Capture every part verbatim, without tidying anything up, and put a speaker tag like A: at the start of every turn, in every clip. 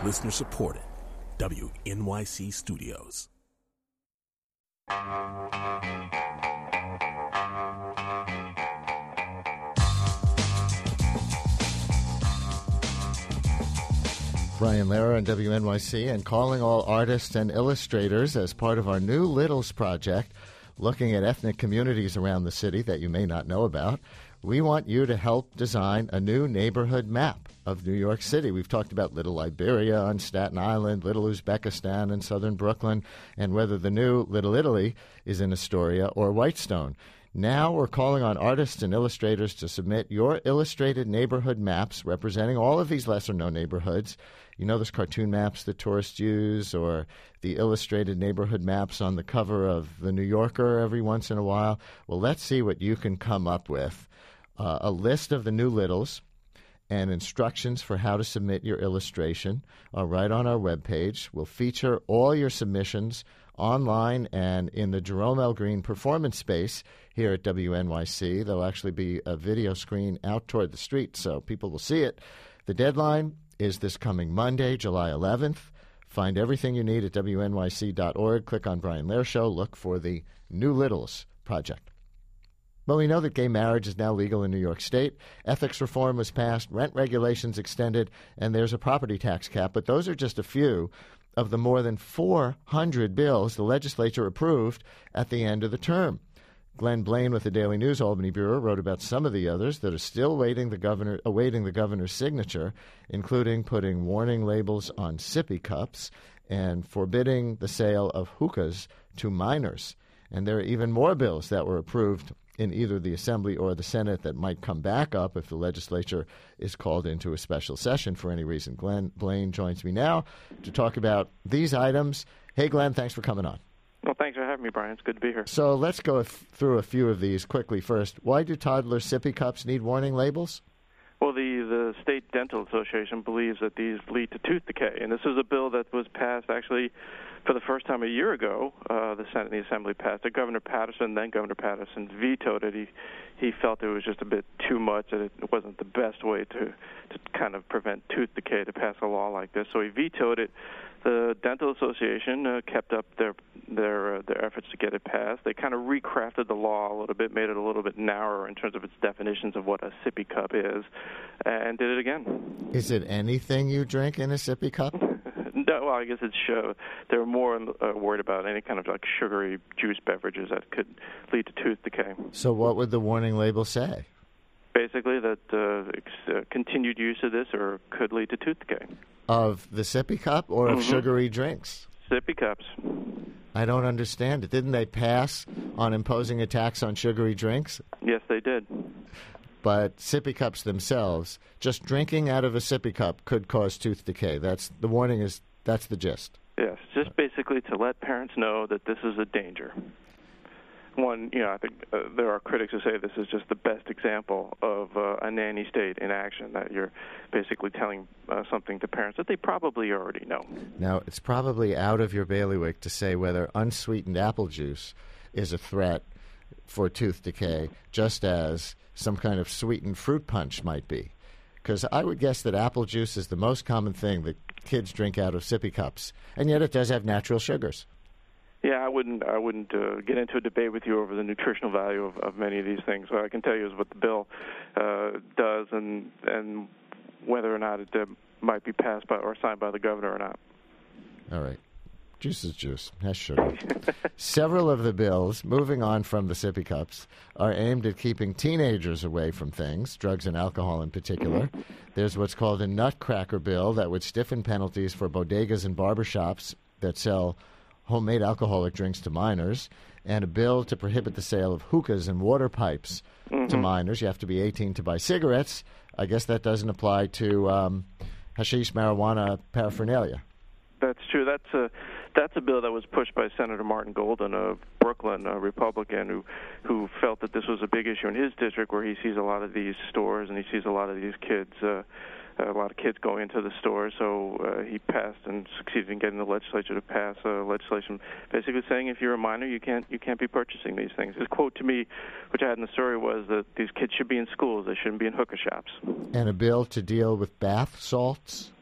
A: Listener supported. W N Y C Studios.
B: Brian Lehrer on W N Y C, and calling all artists and illustrators as part of our new Littles project, looking at ethnic communities around the city that you may not know about. We want you to help design a new neighborhood map of New York City. We've talked about Little Liberia on Staten Island, Little Uzbekistan in southern Brooklyn, and whether the new Little Italy is in Astoria or Whitestone. Now we're calling on artists and illustrators to submit your illustrated neighborhood maps representing all of these lesser-known neighborhoods. You know those cartoon maps that tourists use, or the illustrated neighborhood maps on the cover of The New Yorker every once in a while? Well, let's see what you can come up with. Uh, a list of the new Littles and instructions for how to submit your illustration are right on our webpage. We'll feature all your submissions online and in the Jerome L. Green performance space here at W N Y C. There'll actually be a video screen out toward the street, so people will see it. The deadline is this coming Monday, July eleventh. Find everything you need at W N Y C dot org. Click on Brian Lehrer Show. Look for the New Littles project. Well, we know that gay marriage is now legal in New York State. Ethics reform was passed, rent regulations extended, and there's a property tax cap. But those are just a few of the more than four hundred bills the legislature approved at the end of the term. Glenn Blaine with the Daily News Albany Bureau wrote about some of the others that are still waiting the governor, awaiting the governor's signature, including putting warning labels on sippy cups and forbidding the sale of hookahs to minors. And there are even more bills that were approved in either the Assembly or the Senate that might come back up if the legislature is called into a special session for any reason. Glenn Blaine joins me now to talk about these items. Hey, Glenn, thanks for coming on.
C: Well, thanks for having me, Brian. It's good to be here.
B: So let's go th- through a few of these quickly first. Why do toddler sippy cups need warning labels?
C: Well, the, the State Dental Association believes that these lead to tooth decay, and this is a bill that was passed actually for the first time a year ago. Uh, the Senate and the Assembly passed it. Governor Patterson, then Governor Patterson, vetoed it. He he felt it was just a bit too much, that it wasn't the best way to, to kind of prevent tooth decay to pass a law like this, so he vetoed it. The Dental Association uh, kept up their their uh, their efforts to get it passed. They kind of recrafted the law a little bit, made it a little bit narrower in terms of its definitions of what a sippy cup is, and did it again.
B: Is it anything you drink in a sippy cup?
C: No, well, I guess it's show. They're more uh, worried about any kind of like sugary juice beverages that could lead to tooth decay.
B: So what would the warning label say?
C: Basically, that uh, ex- uh, continued use of this or could lead to tooth decay.
B: Of the sippy cup or of mm-hmm. sugary drinks?
C: Sippy cups.
B: I don't understand it. Didn't they pass on imposing a tax on sugary drinks?
C: Yes, they did.
B: But sippy cups themselves, just drinking out of a sippy cup could cause tooth decay. That's the warning is that's the gist.
C: Yes, just basically to let parents know that this is a danger. One, you know, I think uh, there are critics who say this is just the best example of uh, a nanny state in action, that you're basically telling uh, something to parents that they probably already know.
B: Now, it's probably out of your bailiwick to say whether unsweetened apple juice is a threat for tooth decay, just as some kind of sweetened fruit punch might be. Because I would guess that apple juice is the most common thing that kids drink out of sippy cups, and yet it does have natural sugars.
C: Yeah, I wouldn't. I wouldn't uh, get into a debate with you over the nutritional value of, of many of these things. What I can tell you is what the bill uh, does, and and whether or not it uh, might be passed by or signed by the governor or not.
B: All right, juice is juice. Has sugar. Several of the bills, moving on from the sippy cups, are aimed at keeping teenagers away from things, drugs and alcohol in particular. There's what's called a nutcracker bill that would stiffen penalties for bodegas and barbershops that sell homemade alcoholic drinks to minors, and a bill to prohibit the sale of hookahs and water pipes mm-hmm. to minors. You have to be eighteen to buy cigarettes. I guess that doesn't apply to um, hashish, marijuana, paraphernalia.
C: That's true. That's a that's a bill that was pushed by Senator Martin Golden of Brooklyn, a Republican, who who felt that this was a big issue in his district, where he sees a lot of these stores and he sees a lot of these kids. Uh, a lot of kids going into the store, so uh, he passed and succeeded in getting the legislature to pass uh, legislation basically saying if you're a minor, you can't you can't be purchasing these things. His quote to me, which I had in the story, was that these kids should be in schools, they shouldn't be in hookah shops.
B: And a bill to deal with bath salts?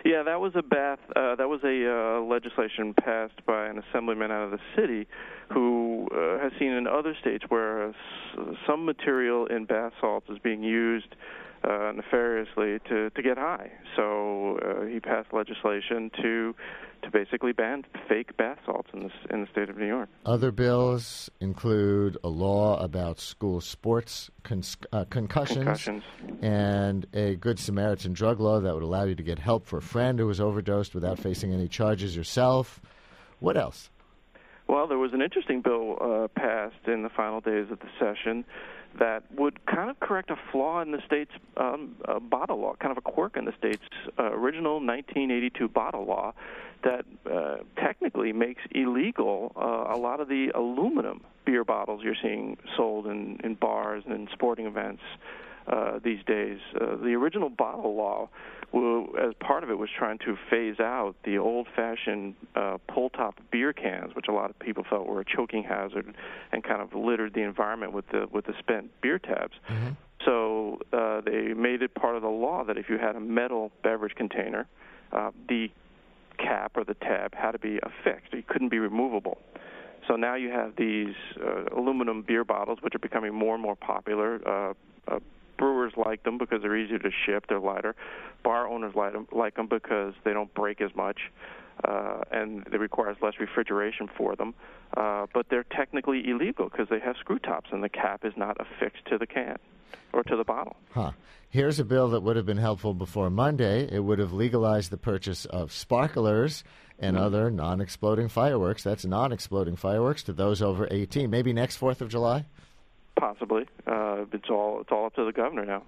C: Yeah, that was a bath. Uh, that was a uh, legislation passed by an assemblyman out of the city, who uh, has seen in other states where uh, some material in bath salts is being used uh, nefariously to, to get high. So uh, he passed legislation to to basically ban fake bath salts in the in the state of New York.
B: Other bills include a law about school sports cons- uh, concussions,
C: concussions,
B: and a Good Samaritan drug law that would allow you to get help for a friend who was overdosed without facing any charges yourself. What else?
C: Well, there was an interesting bill uh, passed in the final days of the session that would kind of correct a flaw in the state's um, uh, bottle law, kind of a quirk in the state's uh, original nineteen eighty-two bottle law that uh, technically makes illegal uh, a lot of the aluminum beer bottles you're seeing sold in, in bars and in sporting events uh, these days. Uh, the original bottle law, will, as part of it, was trying to phase out the old-fashioned uh, pull-top beer cans, which a lot of people felt were a choking hazard and kind of littered the environment with the with the spent beer tabs. Mm-hmm. So uh, they made it part of the law that if you had a metal beverage container, uh, the cap or the tab had to be affixed. It couldn't be removable. So now you have these uh, aluminum beer bottles, which are becoming more and more popular. Uh, uh, brewers like them because they're easier to ship, they're lighter. Bar owners like them, like them because they don't break as much, uh, and it requires less refrigeration for them. Uh, but they're technically illegal because they have screw tops, and the cap is not affixed to the can or to the bottle.
B: Huh. Here's a bill that would have been helpful before Monday. It would have legalized the purchase of sparklers and mm-hmm. other non-exploding fireworks. That's non-exploding fireworks to those over eighteen. Maybe next fourth of July?
C: Possibly. Uh, it's all it's all up to the governor now.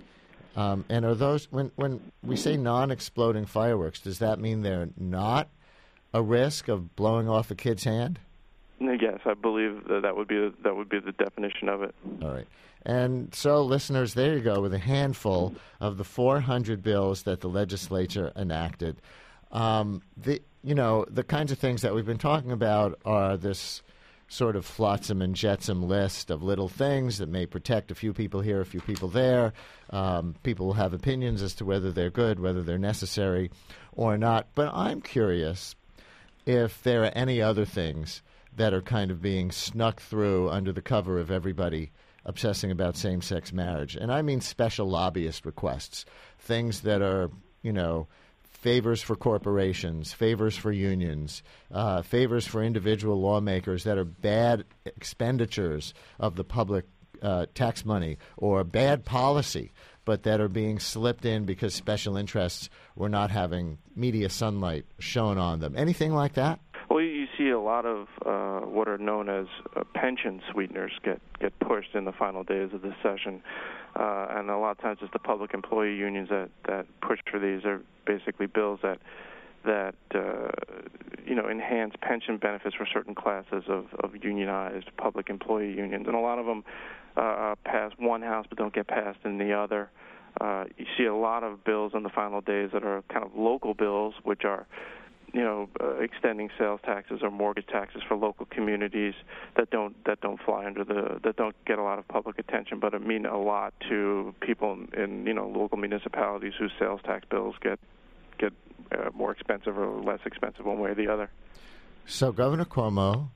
B: Um, and are those, when, when we say non-exploding fireworks, does that mean they're not a risk of blowing off a kid's hand?
C: Yes, I believe that, that would be that would be the definition of it.
B: All right. And so, listeners, there you go with a handful of the four hundred bills that the legislature enacted. Um, the you know the kinds of things that we've been talking about are this sort of flotsam and jetsam list of little things that may protect a few people here, a few people there. Um, people will have opinions as to whether they're good, whether they're necessary or not. But I'm curious if there are any other things that are kind of being snuck through under the cover of everybody obsessing about same-sex marriage. And I mean special lobbyist requests, things that are, you know, favors for corporations, favors for unions, uh, favors for individual lawmakers that are bad expenditures of the public uh, tax money or bad policy, but that are being slipped in because special interests were not having media sunlight shown on them. Anything like that?
C: Well, you see a lot of uh, what are known as uh, pension sweeteners get, get pushed in the final days of the session. Uh, and a lot of times it's the public employee unions that, that push for these. They're basically bills that, that uh, you know, enhance pension benefits for certain classes of, of unionized public employee unions. And a lot of them uh, pass one house but don't get passed in the other. Uh, you see a lot of bills in the final days that are kind of local bills, which are you know, uh, extending sales taxes or mortgage taxes for local communities that don't that don't fly under the that don't get a lot of public attention, but it mean a lot to people in, in you know local municipalities whose sales tax bills get get uh, more expensive or less expensive one way or the other.
B: So Governor Cuomo,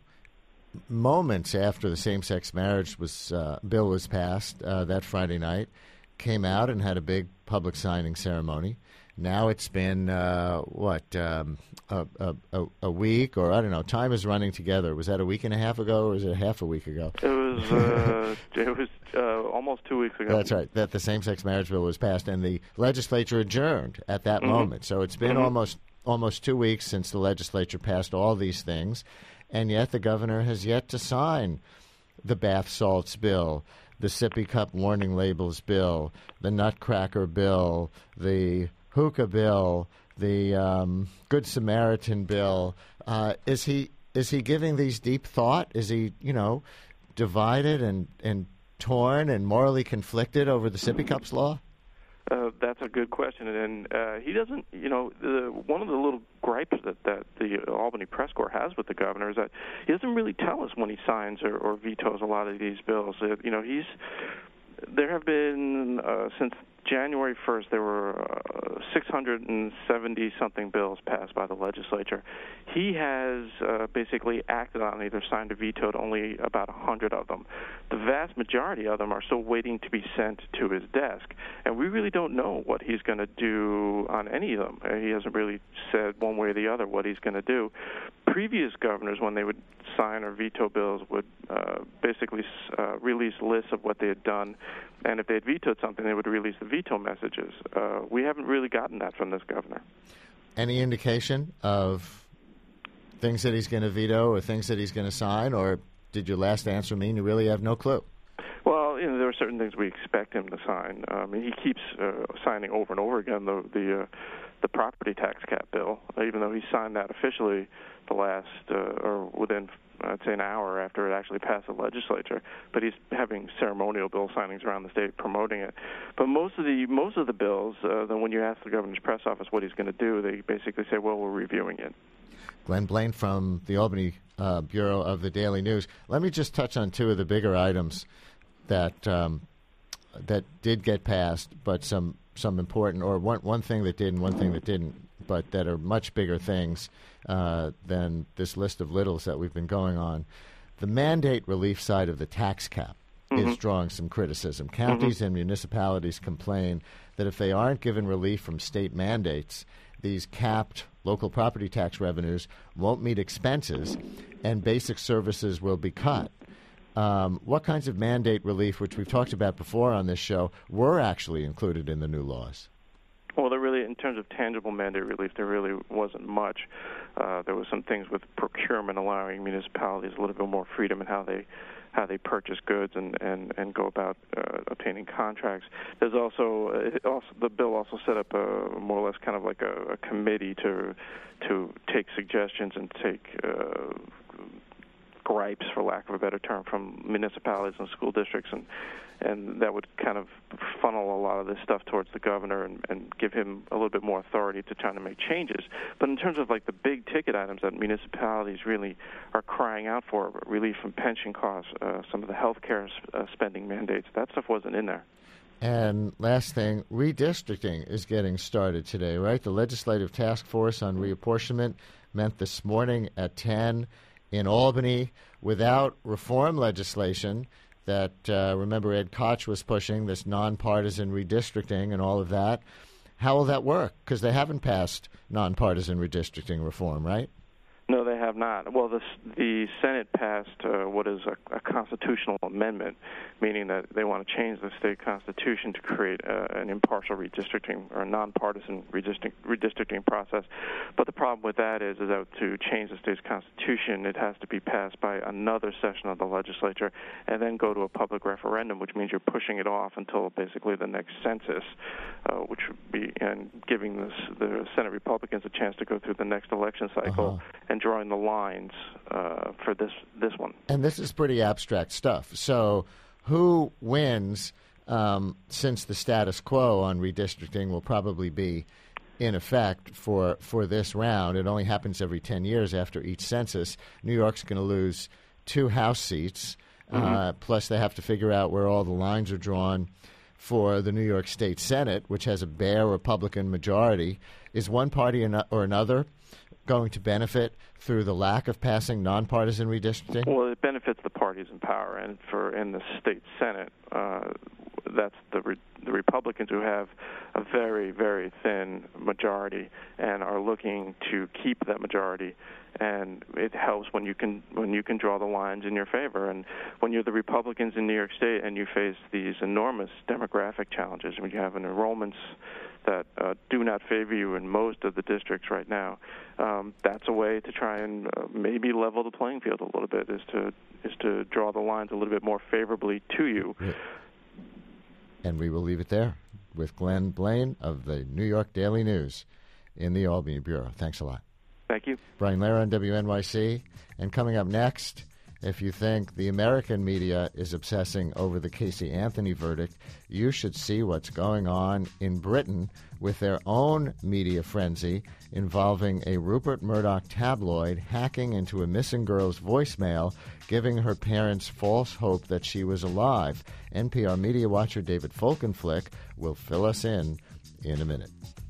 B: moments after the same-sex marriage was uh, bill was passed uh, that Friday night, came out and had a big public signing ceremony. Now it's been, uh, what, um, a, a, a week, or I don't know, time is running together. Was that a week and a half ago, or was it half a week ago?
C: It was uh, it was uh, almost two weeks ago.
B: That's right, that the same-sex marriage bill was passed, and the legislature adjourned at that
C: mm-hmm.
B: moment. So it's been
C: mm-hmm.
B: almost almost two weeks since the legislature passed all these things, and yet the governor has yet to sign the bath salts bill, the sippy cup warning labels bill, the nutcracker bill, the hookah bill, the um, Good Samaritan bill. Uh, is he is he giving these deep thought? Is he, you know, divided and, and torn and morally conflicted over the sippy cups law?
C: Uh, that's a good question, and uh, he doesn't. You know, the, one of the little gripes that, that the Albany Press Corps has with the governor is that he doesn't really tell us when he signs or, or vetoes a lot of these bills. Uh, you know, he's there have been uh, since January first, there were uh, six hundred seventy-something bills passed by the legislature. He has uh, basically acted on, either signed or vetoed, only about one hundred of them. The vast majority of them are still waiting to be sent to his desk, and we really don't know what he's going to do on any of them. He hasn't really said one way or the other what he's going to do. Previous governors, when they would sign or veto bills, would uh, basically uh, release lists of what they had done, and if they had vetoed something, they would release the veto messages. Uh, we haven't really gotten that from this governor.
B: Any indication of things that he's going to veto or things that he's going to sign, or did your last answer mean you really have no clue?
C: Well, you know, there are certain things we expect him to sign. I mean, he keeps uh, signing over and over again the the, uh, the property tax cap bill, even though he signed that officially the last, uh, or within, I'd say, an hour after it actually passed the legislature. But he's having ceremonial bill signings around the state promoting it. But most of the most of the bills, uh, then when you ask the governor's press office what he's going to do, they basically say, well, we're reviewing it.
B: Glenn Blaine from the Albany uh, Bureau of the Daily News. Let me just touch on two of the bigger items that um, that did get passed, but some some important, or one one thing that did and one thing that didn't, but that are much bigger things uh, than this list of littles that we've been going on. The mandate relief side of the tax cap mm-hmm. is drawing some criticism. Counties mm-hmm. and municipalities complain that if they aren't given relief from state mandates, these capped local property tax revenues won't meet expenses, and basic services will be cut. Um, what kinds of mandate relief, which we've talked about before on this show, were actually included in the new laws?
C: Well, there really, in terms of tangible mandate relief, there really wasn't much. Uh, there was some things with procurement allowing municipalities a little bit more freedom in how they how they purchase goods and, and, and go about uh, obtaining contracts. There's also, uh, it also the bill also set up a more or less kind of like a, a committee to to take suggestions and take uh, gripes, for lack of a better term, from municipalities and school districts, and and that would kind of funnel a lot of this stuff towards the governor and, and give him a little bit more authority to try to make changes. But in terms of like the big ticket items that municipalities really are crying out for, relief from pension costs, uh, some of the health care uh, spending mandates, that stuff wasn't in there.
B: And last thing, redistricting is getting started today, right? The Legislative Task Force on Reapportionment met this morning at ten in Albany without reform legislation that, uh, remember, Ed Koch was pushing, this nonpartisan redistricting and all of that. How will that work? Because they haven't passed nonpartisan redistricting reform, right?
C: No, they have not. Well, the, the Senate passed uh, what is a, a constitutional amendment, meaning that they want to change the state constitution to create uh, an impartial redistricting or a nonpartisan redistricting, redistricting process. But the problem with that is, is that to change the state's constitution, it has to be passed by another session of the legislature and then go to a public referendum, which means you're pushing it off until basically the next census, uh, which would be and giving this, the Senate Republicans a chance to go through the next election cycle uh-huh. and drawing the lines uh, for this this one.
B: And this is pretty abstract stuff. So who wins, um, since the status quo on redistricting will probably be in effect for, for this round? It only happens every ten years after each census. New York's going to lose two House seats, mm-hmm. uh, plus they have to figure out where all the lines are drawn for the New York State Senate, which has a bare Republican majority. Is one party or another going to benefit through the lack of passing nonpartisan redistricting?
C: Well, it benefits the parties in power, and for in the state Senate, uh, that's the re- the Republicans who have a very, very thin majority and are looking to keep that majority. And it helps when you can when you can draw the lines in your favor. And when you're the Republicans in New York State and you face these enormous demographic challenges, when you have an enrollments that uh, do not favor you in most of the districts right now, um, that's a way to try and uh, maybe level the playing field a little bit, is to is to draw the lines a little bit more favorably to you.
B: Yeah. And we will leave it there with Glenn Blaine of the New York Daily News in the Albany Bureau. Thanks a lot.
C: Thank you.
B: Brian Lehrer on W N Y C. And coming up next, If you think the American media is obsessing over the Casey Anthony verdict, you should see what's going on in Britain with their own media frenzy involving a Rupert Murdoch tabloid hacking into a missing girl's voicemail, giving her parents false hope that she was alive. N P R media watcher David Folkenflik will fill us in in a minute.